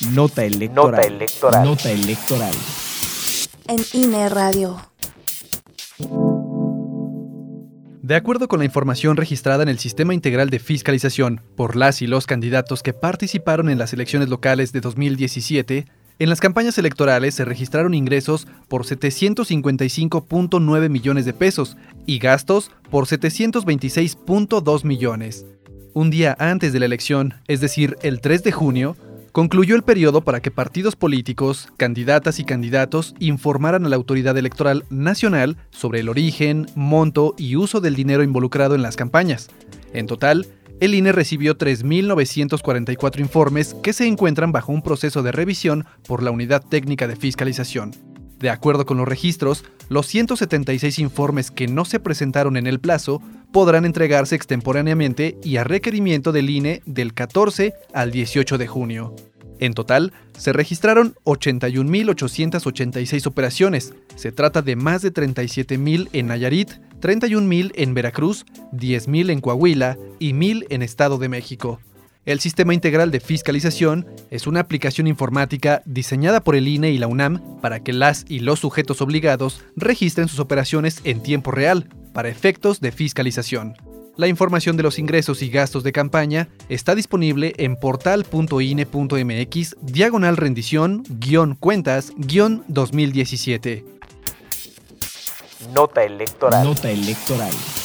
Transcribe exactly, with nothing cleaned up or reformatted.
Nota electoral. Nota electoral. Nota electoral. En I N E Radio. De acuerdo con la información registrada en el Sistema Integral de Fiscalización por las y los candidatos que participaron en las elecciones locales de dos mil diecisiete, en las campañas electorales se registraron ingresos por setecientos cincuenta y cinco punto nueve millones de pesos y gastos por setecientos veintiséis punto dos millones. Un día antes de la elección, es decir, el tres de junio, concluyó el periodo para que partidos políticos, candidatas y candidatos informaran a la Autoridad Electoral Nacional sobre el origen, monto y uso del dinero involucrado en las campañas. En total, el I N E recibió tres mil novecientos cuarenta y cuatro informes que se encuentran bajo un proceso de revisión por la Unidad Técnica de Fiscalización. De acuerdo con los registros, los ciento setenta y seis informes que no se presentaron en el plazo podrán entregarse extemporáneamente y a requerimiento del I N E del catorce al dieciocho de junio. En total, se registraron ochenta y un mil ochocientas ochenta y seis operaciones. Se trata de más de treinta y siete mil en Nayarit, treinta y un mil en Veracruz, diez mil en Coahuila y mil en Estado de México. El Sistema Integral de Fiscalización es una aplicación informática diseñada por el I N E y la UNAM para que las y los sujetos obligados registren sus operaciones en tiempo real, para efectos de fiscalización. La información de los ingresos y gastos de campaña está disponible en portal punto i n e punto m x diagonal rendición guión cuentas guión dos mil diecisiete. Nota electoral. Nota electoral.